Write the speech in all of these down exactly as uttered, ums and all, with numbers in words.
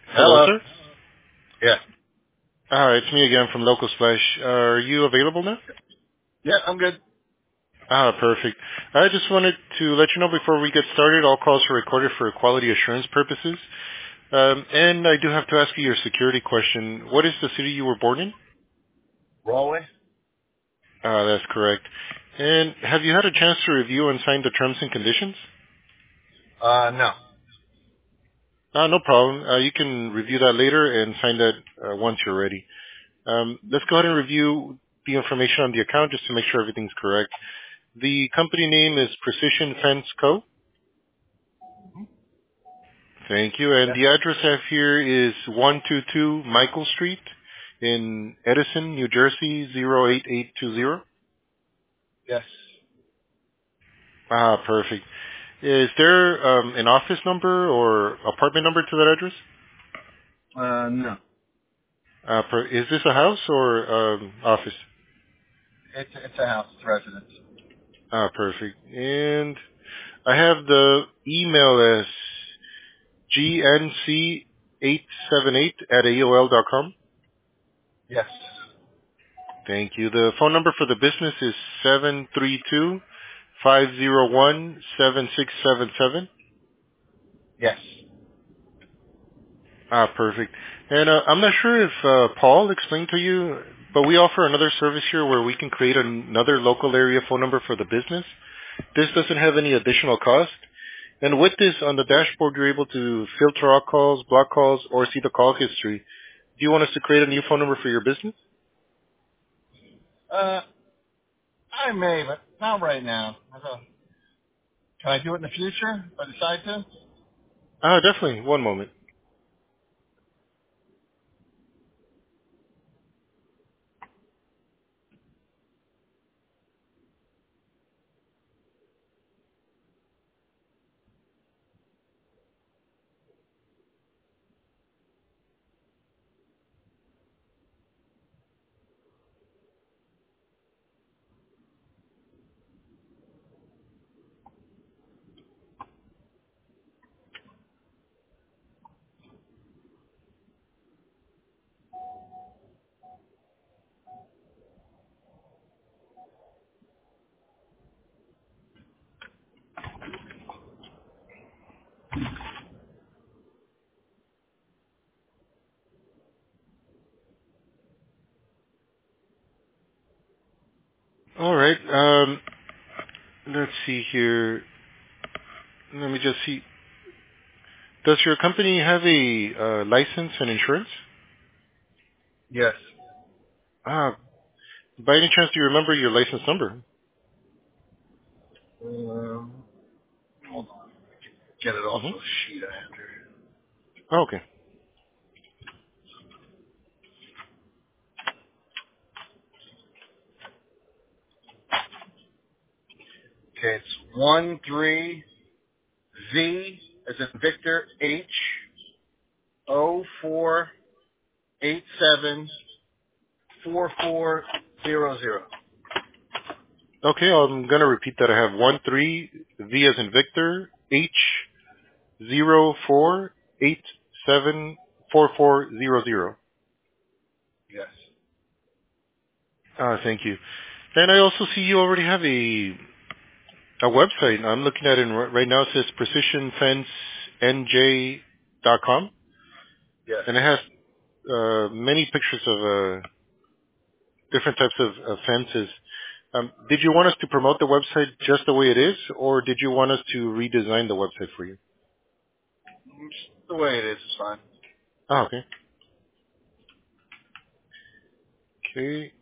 Hello, Hello. sir. Yeah. Uh, it's me again from Local Splash. Are you available now? Yeah, I'm good. Ah, perfect. I just wanted to let you know before we get started, all calls are recorded for quality assurance purposes. Um, and I do have to ask you your security question. What is the city you were born in? Rollway? Ah, that's correct. And have you had a chance to review and sign the terms and conditions? Uh, no. Ah, no problem. Uh, you can review that later and sign that uh, once you're ready. Um, let's go ahead and review the information on the account just to make sure everything's correct. The company name is Precision Fence Co. Thank you. And Yeah. the address I have here is one two two Michael Street in Edison, New Jersey, zero eight eight two zero. Yes. Ah, perfect. Is there um, an office number or apartment number to that address? Uh, no. Uh, per, is this a house or um, office? It's, it's a house. It's residence. Ah, perfect. And I have the email as g n c eight seven eight at A O L dot com. Yes. Thank you. The phone number for the business is seven three two five zero one seven six seven seven. Yes. Ah, perfect. And uh, I'm not sure if uh, Paul explained to you, but we offer another service here where we can create another local area phone number for the business. This doesn't have any additional cost. And with this on the dashboard, you're able to filter out calls, block calls, or see the call history. Do you want us to create a new phone number for your business? Uh, I may, but not right now. I don't- Can I do it in the future if I decide to? Ah, definitely. One moment. All right. Um, let's see here. Let me just see. Does your company have a uh, license and insurance? Yes. Ah, by any chance, do you remember your license number? Um, hold on. Get it off Mm-hmm. the sheet I have here. Oh, okay. Okay, it's one three V as in Victor H O four eight seven four four zero zero. Okay, I'm gonna repeat that. I have one three V as in Victor H zero four eight seven four four zero zero. Yes. Ah, thank you. And I also see you already have a a website. I'm looking at it right right now. It says precision fence n j dot com, Yes. and it has uh, many pictures of uh, different types of, of fences. Um, did you want us to promote the website just the way it is, or did you want us to redesign the website for you? Just the way it is is fine. Ah, okay. Okay.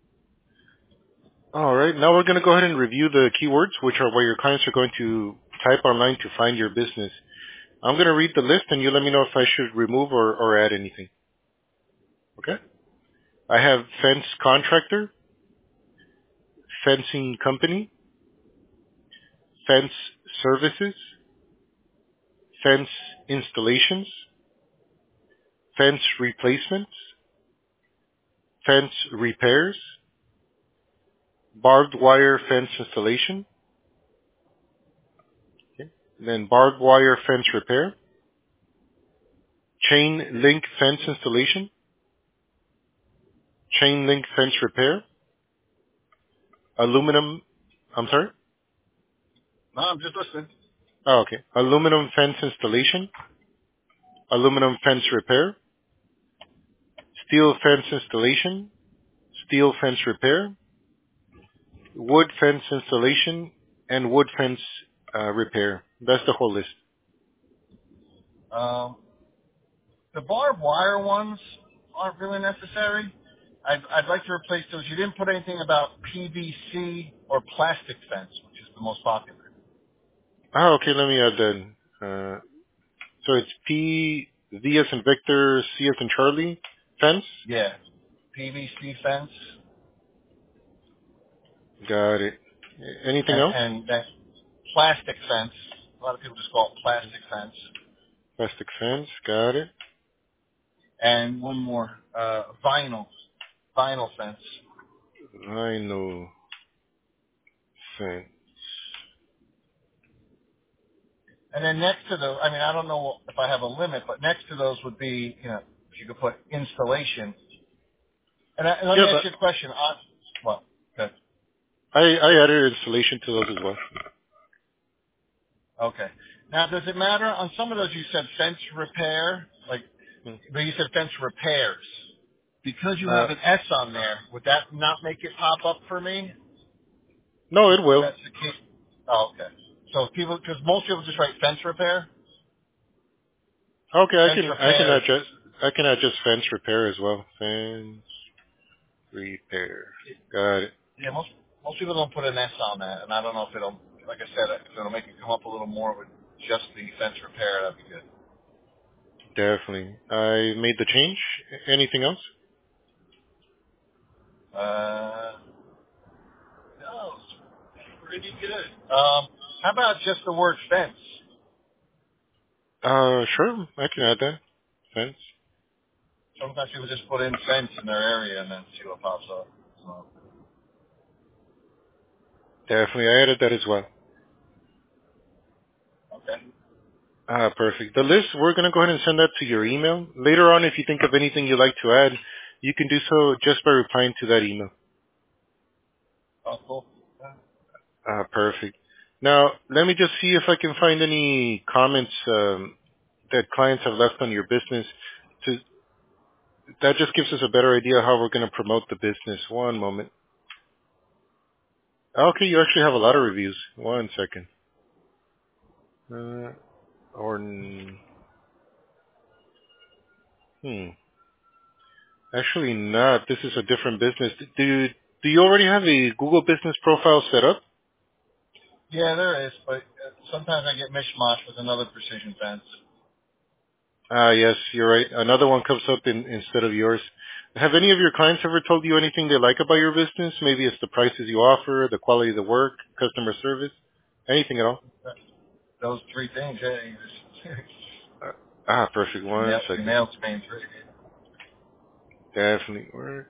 All right. Now we're going to go ahead and review the keywords, which are where your clients are going to type online to find your business. I'm going to read the list, and you let me know if I should remove or, or add anything. Okay? Okay. I have fence contractor, fencing company, fence services, fence installations, fence replacements, fence repairs, barbed wire fence installation, okay, then barbed wire fence repair, chain link fence installation, chain link fence repair, aluminum, I'm sorry? No, I'm just listening. Oh, okay. Aluminum fence installation, aluminum fence repair, steel fence installation, steel fence repair, wood fence installation, and wood fence uh, repair. That's the whole list. Um, the barbed wire ones aren't really necessary. I'd, I'd like to replace those. You didn't put anything about P V C or plastic fence, which is the most popular. Oh, okay. Let me add that. Uh, so it's P, V as in Victor, C as in Charlie, fence. Yeah, P V C fence, Got it. Anything and, else? and that plastic fence. A lot of people just call it plastic fence. Plastic fence. Got it. And one more, uh, vinyl, vinyl fence. Vinyl fence. And then next to those, I mean, I don't know if I have a limit, but next to those would be, you know, if you could put installation. And, I, and let Yeah, me ask but you a question. Uh, well, good. I, I added installation to those as well. Okay. Now, does it matter? On some of those, you said fence repair, like, Hmm. but you said fence repairs. Because you Uh, have an S on there, would that not make it pop up for me? no, it If will. that's the case. Oh, okay. So people, because most people just write fence repair. Okay, I Fence can I can repair. adjust I can adjust fence repair as well. Fence repair. Got it. Yeah, most most people don't put an S on that, and I don't know if it'll, like I said, if it'll make it come up a little more with just the fence repair. That'd be good. Definitely. I made the change. Anything else? Uh, no, it's pretty good. Um, how about just the word fence? Uh, sure. I can add that. Fence. Sometimes people just put in fence in their area and then see what pops up. So, Definitely. I added that as well. okay. Ah, perfect. The list, we're going to go ahead and send that to your email. Later on, if you think of anything you'd like to add, you can do so just by replying to that email. Oh, cool. Ah, perfect. Now, let me just see if I can find any comments um, that clients have left on your business. To, that just gives us a better idea how we're going to promote the business. One moment. Okay, you actually have a lot of reviews. One second. Uh, or, hmm. Actually not. This is a different business. Do you, do you already have a Google business profile set up? Yeah, there is, but uh, sometimes I get mishmash with another precision fence. Ah, yes, you're right. Another one comes up in, instead of yours. Have any of your clients ever told you anything they like about your business? Maybe it's the prices you offer, the quality of the work, customer service, anything at all? Those three things, yeah, you just Uh, ah, perfect. you One nailed, you second. nailed the main three. Definitely work.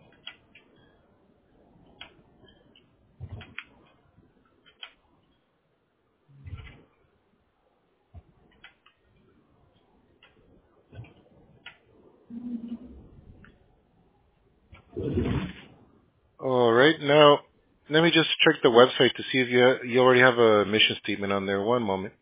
All right. Now, let me just check the website to see if you ha- you already have a mission statement on there. One moment.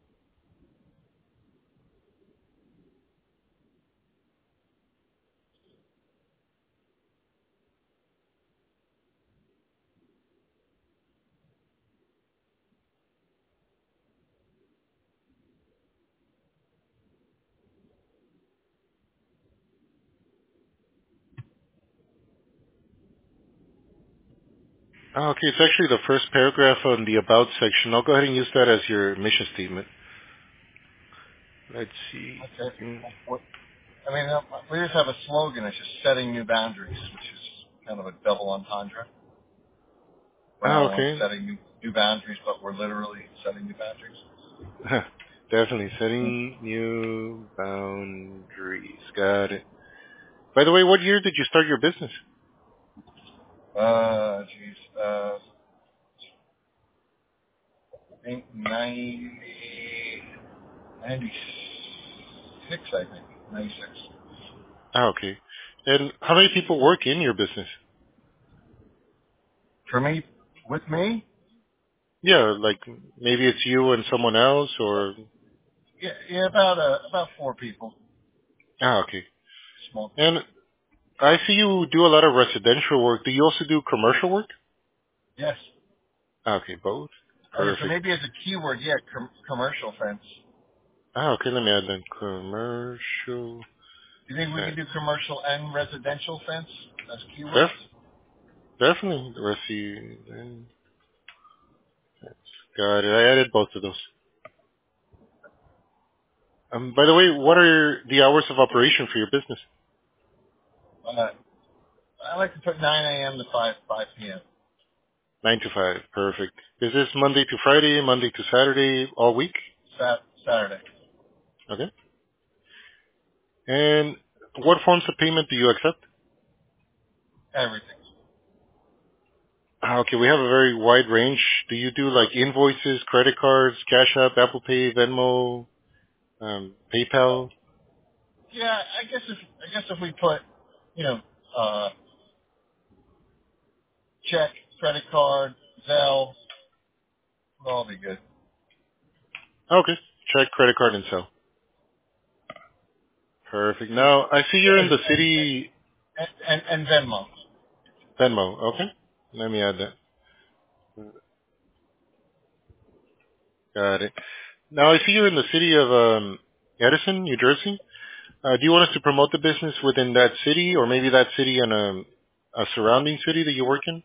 Ah, okay, it's actually the first paragraph on the About section. I'll go ahead and use that as your mission statement. Let's see. Okay. Mm. What, I mean, uh, we just have a slogan. It's just setting new boundaries, which is kind of a double entendre. We're Ah, not only okay. setting new, new boundaries, but we're literally setting new boundaries. Definitely setting new boundaries. Got it. By the way, what year did you start your business? Uh, geez. Uh, I think ninety, ninety-six, I think. ninety-six. Ah, okay. And how many people work in your business? For me, with me, Yeah, like maybe it's you and someone else, or yeah, yeah, about uh, about four people. ah, okay. Small team. And I see you do a lot of residential work. Do you also do commercial work? Yes. Ah, okay, both. Okay, so Perfect. maybe as a keyword, yeah, com- commercial fence. Ah, okay. Let me add that commercial. Do you think we Uh, can do commercial and residential fence as keywords? def- definitely. Resi- Got it. I added both of those. Um, by the way, what are the hours of operation for your business? Uh, I like to put nine a.m. to five five p.m. Nine to five. Perfect. Is this Monday to Friday, Monday to Saturday, all week? Sat- Saturday. Okay. And what forms of payment do you accept? Everything. Ah, okay, we have a very wide range. Do you do like invoices, credit cards, Cash App, Apple Pay, Venmo, um, PayPal? Yeah, I guess if I guess if we put, you know, uh, check, credit card, Zelle, it'll all be good. Okay. Check, credit card, and sell. Perfect. Now, I see you're in And the and city and, and, and Venmo. Venmo. Okay. Let me add that. Got it. Now, I see you're in the city of um, Edison, New Jersey. Uh, do you want us to promote the business within that city, or maybe that city and a, a surrounding city that you work in?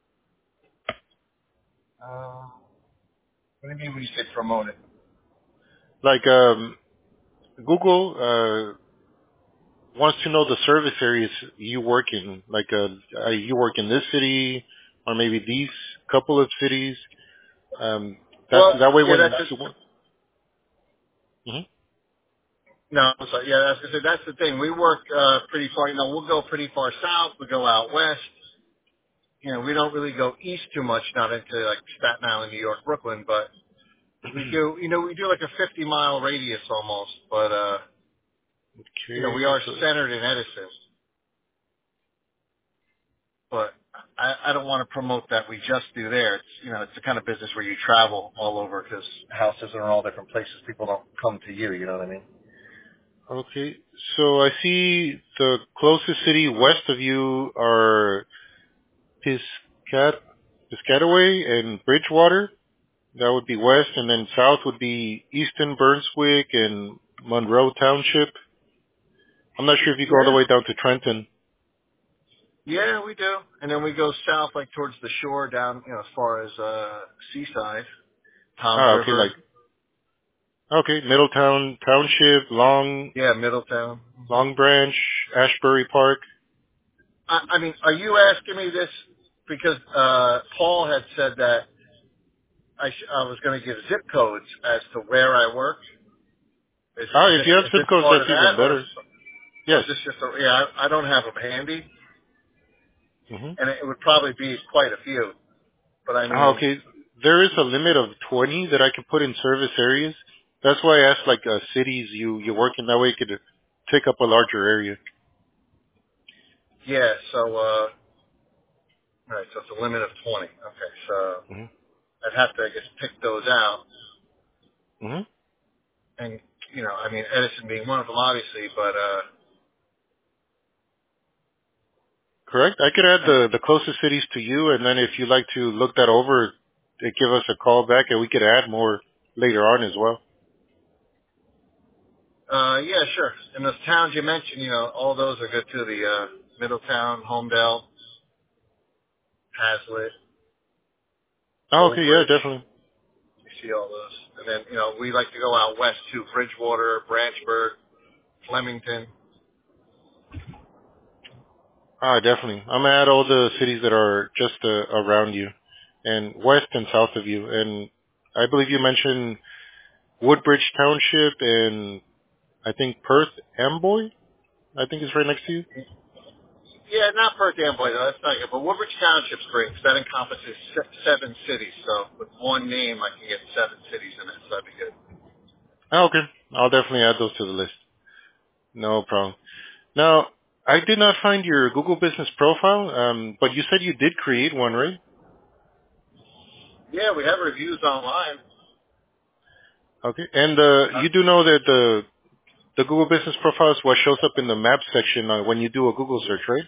Uh, what do you mean when you say promote it? Like um, Google uh, wants to know the service areas you work in. Like uh, uh, you work in this city, or maybe these couple of cities. Um, that Well, that way, yeah, when that's so, a, mm-hmm. no. I'm sorry. Yeah, that's, I said, that's the thing. We work uh, pretty far. You know, we'll go pretty far south. We go out west. You know, we don't really go east too much, not into like Staten Island, New York, Brooklyn, but we do. You know, we do like a fifty mile radius almost. But uh, you know, we Okay, are so centered in Edison. But I, I don't want to promote that we just do there. It's, you know, it's the kind of business where you travel all over because houses are in all different places. People don't come to you. You know what I mean? okay, so I see the closest city west of you are Piscat Piscataway and Bridgewater. That would be west, and then south would be Easton, Brunswick, and Monroe Township. I'm not sure if you go all the Yeah. way down to Trenton. Yeah, we do. And then we go south, like towards the shore, down, you know, as far as uh Seaside, Tom's Ah, okay, like River. okay, Middletown Township, Long Yeah, Middletown. hmm Long Branch, Ashbury Park. I, I mean, are you asking me this because uh Paul had said that I, sh- I was going to give zip codes as to where I work? Is, Ah, is if this you have is zip this codes, part of that's even that, or is, better. or Yes. is this just a, yeah? I, I don't have them handy, hmm and it would probably be quite a few. But I Ah, mean, okay. There is a limit of twenty that I can put in service areas. That's why I asked like uh, cities you you work in. That way, you could take up a larger area. yeah. So uh, all right, so it's a limit of twenty. Okay, so hmm I'd have to, I guess, pick those out, hmm and you know, I mean, Edison being one of them, obviously, but uh, Correct. I could add the the closest cities to you, and then if you'd like to look that over, uh, give us a call back, and we could add more later on as well. uh, yeah, sure. And those towns you mentioned, you know, all those are good too. The uh, Middletown, Homedale, Hazlitt, Oh, Old okay. Yeah, Bridge. definitely. You see all those. And then, you know, we like to go out west to Bridgewater, Branchburg, Flemington. Ah, definitely. I'm gonna add all the cities that are just uh, around you, and west and south of you. And I believe you mentioned Woodbridge Township and I think Perth Amboy. I think it's right next to you. Yeah, not Perth Amboy, though. That's not good. But Woodbridge Township Springs, that encompasses se- seven cities. So with one name, I can get seven cities in it. So that'd be good. Oh, okay. I'll definitely add those to the list. No problem. Now, I did not find your Google Business profile, um, but you said you did create one, right? Yeah, we have reviews online. Okay. And uh, Uh, you do know that the the Google Business profile is what shows up in the map section uh, when you do a Google search, right?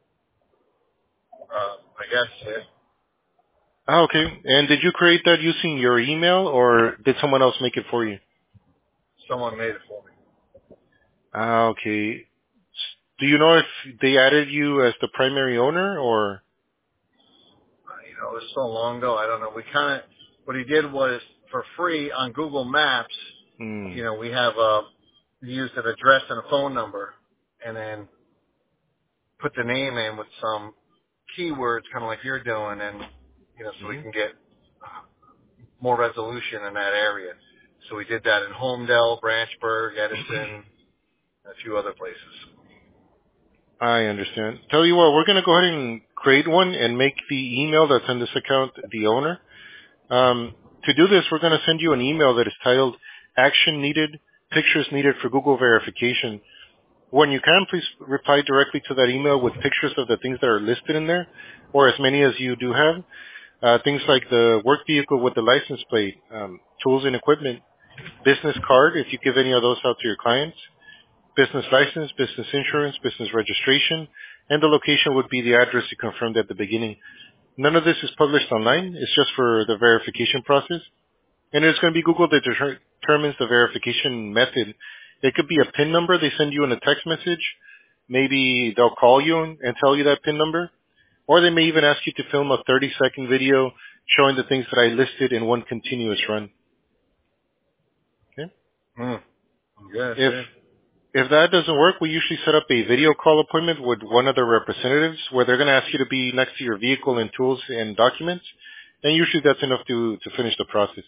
uh, I guess yeah. Ah, okay. And did you create that using your email, or did someone else make it for you? Someone made it for me. Ah, okay. Do you know if they added you as the primary owner, or? Uh, you know, it was so long ago. I don't know. We kind of what he did was for free on Google Maps. Hmm. You know, we have a we used an address and a phone number, and then put the name in with some keywords, kind of like you're doing, and you know, so we Hmm. can get more resolution in that area. So we did that in Homedale, Branchburg, Edison, and a few other places. I understand. Tell you what, we're going to go ahead and create one and make the email that's in this account the owner. Um, to do this, we're going to send you an email that is titled Action Needed, Pictures Needed for Google Verification. When you can, please reply directly to that email with pictures of the things that are listed in there, or as many as you do have. Uh, things like the work vehicle with the license plate, um, tools and equipment, business card, if you give any of those out to your clients, business license, business insurance, business registration, and the location would be the address you confirmed at the beginning. None of this is published online. It's just for the verification process. And it's going to be Google that deter- determines the verification method. It could be a PIN number they send you in a text message. Maybe they'll call you and and tell you that PIN number. Or they may even ask you to film a thirty second video showing the things that I listed in one continuous run. Okay? Hmm. Yes, If yeah. if that doesn't work, we usually set up a video call appointment with one of the representatives where they're going to ask you to be next to your vehicle and tools and documents. And usually that's enough to, to finish the process.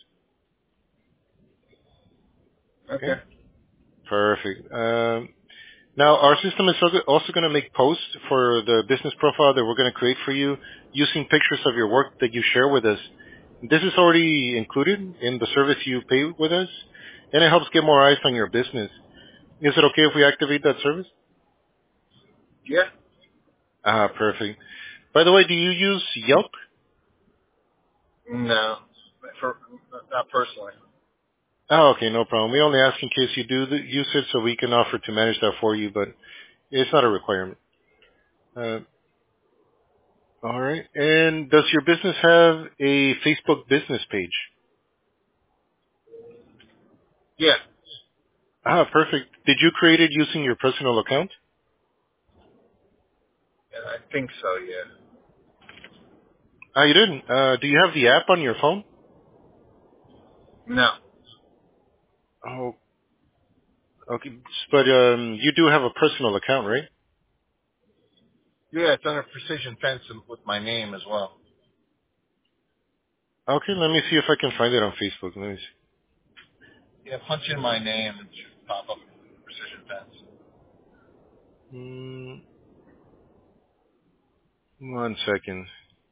Okay? Okay. Perfect. Um, now, our system is also also going to make posts for the business profile that we're going to create for you using pictures of your work that you share with us. This is already included in the service you pay with us, and it helps get more eyes on your business. Is it okay if we activate that service? Yeah. Ah, perfect. By the way, do you use Yelp? No, for not personally. Oh, okay, no problem. We only ask in case you do the- use it so we can offer to manage that for you, but it's not a requirement. Uh, all right. And does your business have a Facebook business page? Yeah. Ah, perfect. Did you create it using your personal account? Yeah, I think so. Yeah. Ah, you didn't. Uh, do you have the app on your phone? No. Oh, okay. But um, you do have a personal account, right? Yeah, it's under Precision Fence with my name as well. Okay, let me see if I can find it on Facebook. Let me see. Yeah, punch in my name and it should pop up Precision Fence. Mm, one second.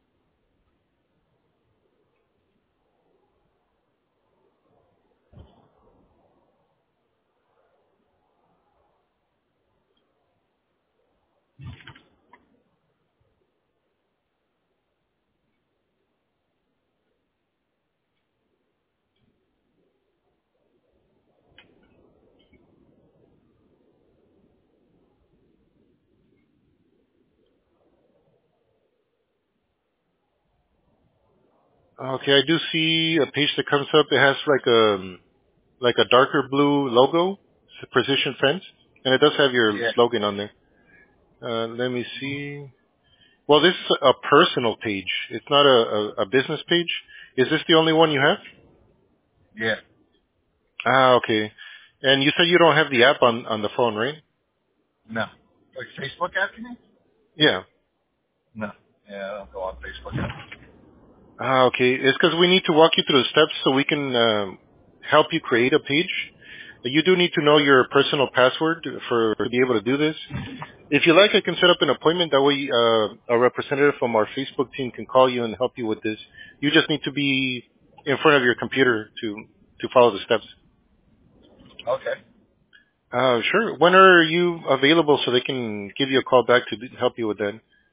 Okay, I do see a page that comes up. It has like a like a darker blue logo, it's a Precision Fence, and it does have your Yeah. slogan on there. Uh, let me see. Well, this is a personal page. It's not a, a, a business page. Is this the only one you have? Yeah. Ah, okay. And you said you don't have the app on, on the phone, right? No. Like Facebook app, you mean? Yeah. No. Yeah, I don't go on Facebook app. Ah, okay. It's because we need to walk you through the steps so we can um, help you create a page. You do need to know your personal password for to be able to do this. If you like, I can set up an appointment. That way, uh, a representative from our Facebook team can call you and help you with this. You just need to be in front of your computer to to follow the steps. Okay. Uh, sure. When are you available so they can give you a call back to d- help you with that?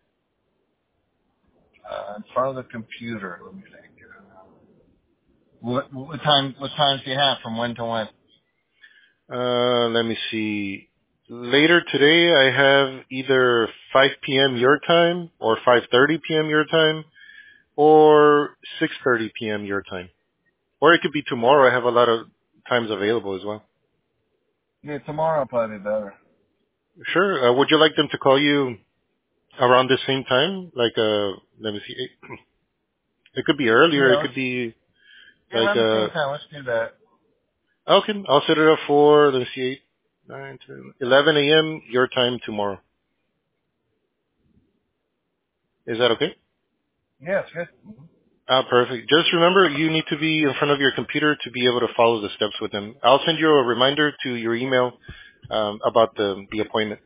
Uh, in front of the computer. Let me think. What, what time? What times do you have? From when to when? Uh, let me see. Later today, I have either five p.m. your time or five thirty p.m. your time or six thirty p.m. your time. Or it could be tomorrow. I have a lot of times available as well. Yeah, tomorrow probably better. Sure. Uh, would you like them to call you around the same time? Like, uh, let me see. It, it could be earlier. Yeah, It let's, could be yeah, like, around the uh, same time. Let's do that. okay, I'll set it up for, let me see, eight, nine, ten, eleven a.m. your time tomorrow. Is that okay? Yeah, it's good. Mhm. Ah, perfect. Just remember, you need to be in front of your computer to be able to follow the steps with them. I'll send you a reminder to your email um, about the, the appointment.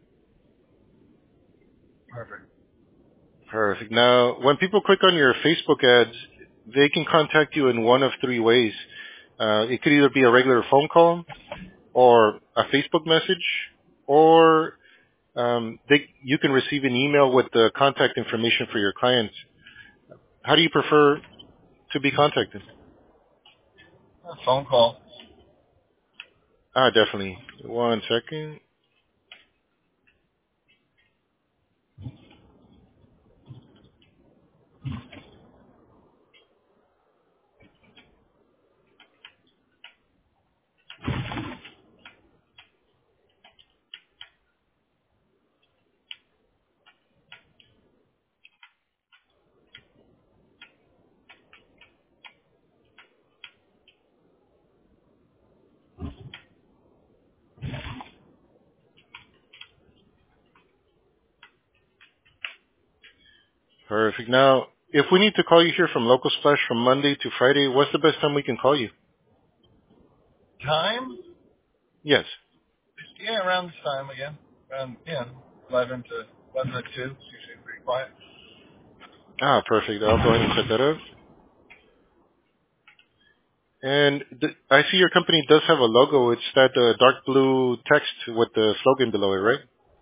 Perfect. Perfect. Now, when people click on your Facebook ads, they can contact you in one of three ways. Uh, it could either be a regular phone call or a Facebook message, or um, they, you can receive an email with the contact information for your clients. How do you prefer to be contacted? A phone call. Ah, definitely. One second. Perfect. Now, if we need to call you here from Local Splash from Monday to Friday, what's the best time we can call you? Time? Yes. Yeah, around this time again. Around, yeah, eleven to eleven to two. It's usually pretty quiet. Ah, perfect. I'll go ahead and set that up. And th- I see your company does have a logo. It's that uh, dark blue text with the slogan below it, right?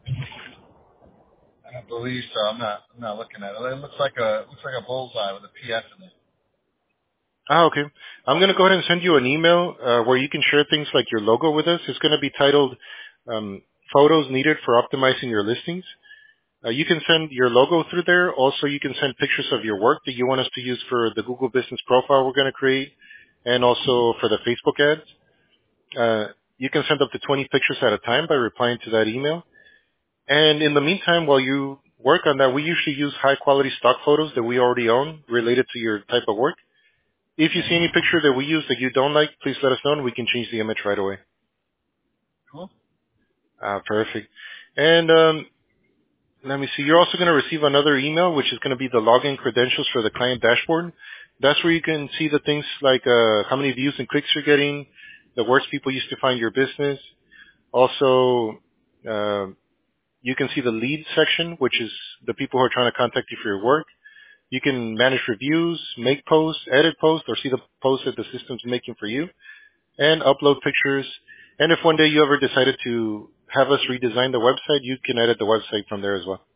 I don't believe so. I'm not. I'm not looking at it. It looks like a looks like a bullseye with a P S in it. Ah, okay. I'm going to go ahead and send you an email uh, where you can share things like your logo with us. It's going to be titled um, Photos Needed for Optimizing Your Listings. Uh, you can send your logo through there. Also, you can send pictures of your work that you want us to use for the Google Business Profile we're going to create and also for the Facebook ads. Uh, you can send up to twenty pictures at a time by replying to that email. And in the meantime, while you work on that, we usually use high-quality stock photos that we already own related to your type of work. If you see any picture that we use that you don't like, please let us know and we can change the image right away. Cool. Ah, perfect. And um, let me see. You're also going to receive another email, which is going to be the login credentials for the client dashboard. That's where you can see the things like uh, how many views and clicks you're getting, the words people used to find your business. Also, uh, you can see the lead section, which is the people who are trying to contact you for your work. You can manage reviews, make posts, edit posts, or see the posts that the system's making for you, and upload pictures. And if one day you ever decided to have us redesign the website, you can edit the website from there as well.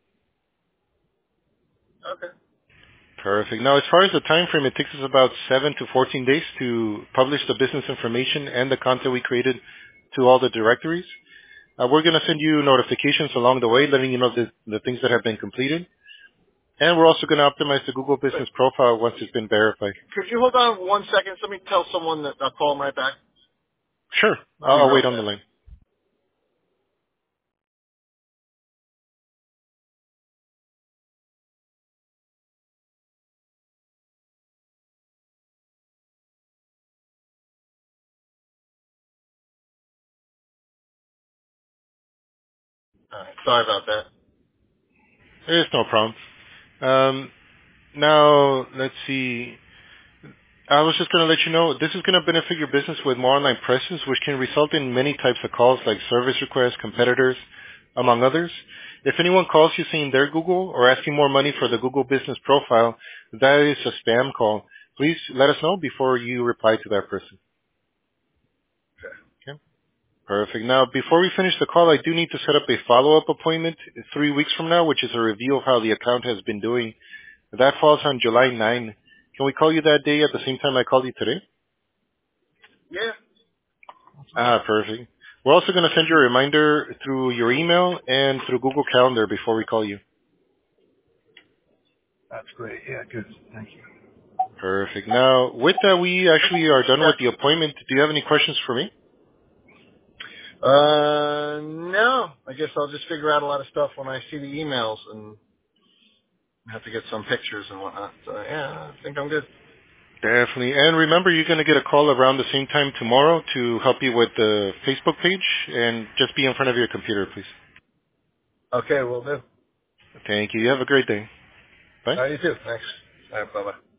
Okay. Perfect. Now, as far as the time frame, it takes us about seven to fourteen days to publish the business information and the content we created to all the directories. Uh, we're going to send you notifications along the way, letting you know the, the things that have been completed. And we're also going to optimize the Google Wait, Business Profile once it's been verified. could you hold on one second? Let me tell someone that I'll call them right back. Sure. I'll I'll, be I'll real wait on the fast. line. All right. Sorry about that. It's no problem. Um, now, let's see. I was just going to let you know, this is going to benefit your business with more online presence, which can result in many types of calls like service requests, competitors, among others. If anyone calls you saying they're Google or asking more money for the Google Business Profile, that is a spam call. Please let us know before you reply to that person. Okay. Okay? Perfect. Now, before we finish the call, I do need to set up a follow-up appointment three weeks from now, which is a review of how the account has been doing. That falls on July ninth. Can we call you that day at the same time I called you today? Yeah. Ah, perfect. We're also going to send you a reminder through your email and through Google Calendar before we call you. That's great. Yeah, good. Thank you. Perfect. Now, with that, we actually are done Yeah. with the appointment. Do you have any questions for me? Uh, no. I guess I'll just figure out a lot of stuff when I see the emails and have to get some pictures and whatnot. So yeah, I think I'm good. Definitely. And remember, you're going to get a call around the same time tomorrow to help you with the Facebook page, and just be in front of your computer, please. Okay, we'll do. Thank you. You have a great day. Bye. All right, you too. Thanks. All right, bye bye.